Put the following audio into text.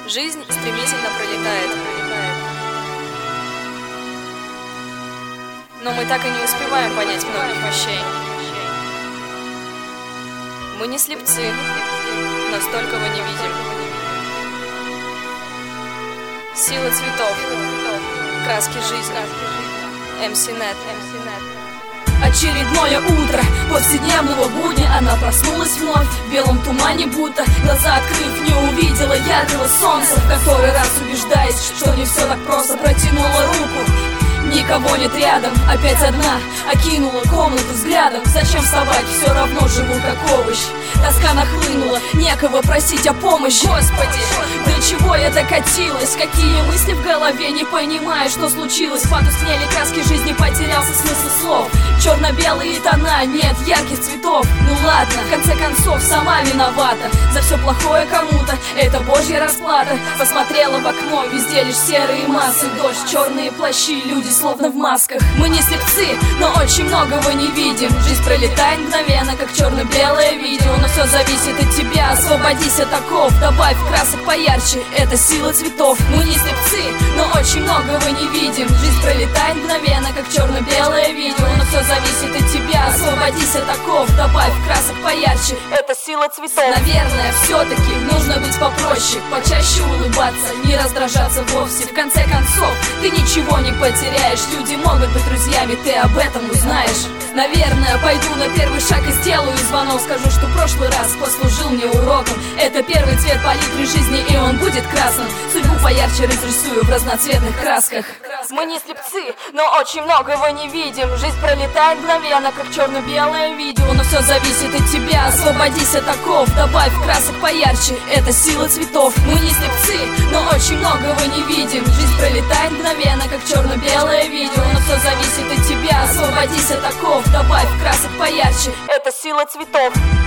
Жизнь стремительно пролетает. Но мы так и не успеваем понять многих вещей. Мы не слепцы, но столького не видим. Сила цветов, краски жизни. MC Net. Очередное утро повседневного будня. Она проснулась вновь в белом тумане, будто глаза открыв, не увидела яркого солнца. В который раз убеждаясь, что не все так просто, протянула руку. Никого нет рядом, опять одна. Окинула комнату взглядом. Зачем вставать, все равно живу как овощ. Тоска нахлынула, некого просить о помощи. Господи, до чего я докатилась? Какие мысли в голове, не понимаю, что случилось. Потускнели краски жизни, потерялся смысл слов. Черно-белые тона, нет ярких цветов. Ну ладно, в конце концов, сама виновата. За все плохое кому-то, это божья расплата. Посмотрела в окно, везде лишь серые массы. Дождь, черные плащи, люди словно в масках. Мы не слепцы, но очень многого не видим. Жизнь пролетает мгновенно, как черно-белое видео. Но все зависит от тебя, освободись от оков. Добавь красок поярче, это сила цветов. Мы не слепцы, но очень многого не видим. Жизнь пролетает мгновенно, как черно-белое видео. Но все зависит от тебя, освободись от оков. Добавь красок поярче, это сила цветов. Наверное, все-таки нужно быть попроще, почаще улыбаться, не раздражаться вовсе. В конце концов, ты ничего не потеряешь. Люди могут быть друзьями, ты об этом узнаешь. Наверное, пойду на первый шаг и сделаю звонок. Скажу, что прошлый раз послужил мне уроком. Это первый цвет палитры жизни, и он будет красным. Судьбу поярче разрисую в разноцветных красках. Мы не слепцы, но очень многого не видим. Жизнь пролетает мгновенно, как черно-белое видео. Но все зависит от тебя, освободись от оков. Добавь красок поярче, это сила цветов. Мы не слепцы, но очень многого не видим. Жизнь пролетает мгновенно, как черно-белое видео. Но все зависит от тебя, освободись от оков. Добавь красок поярче, это сила цветов.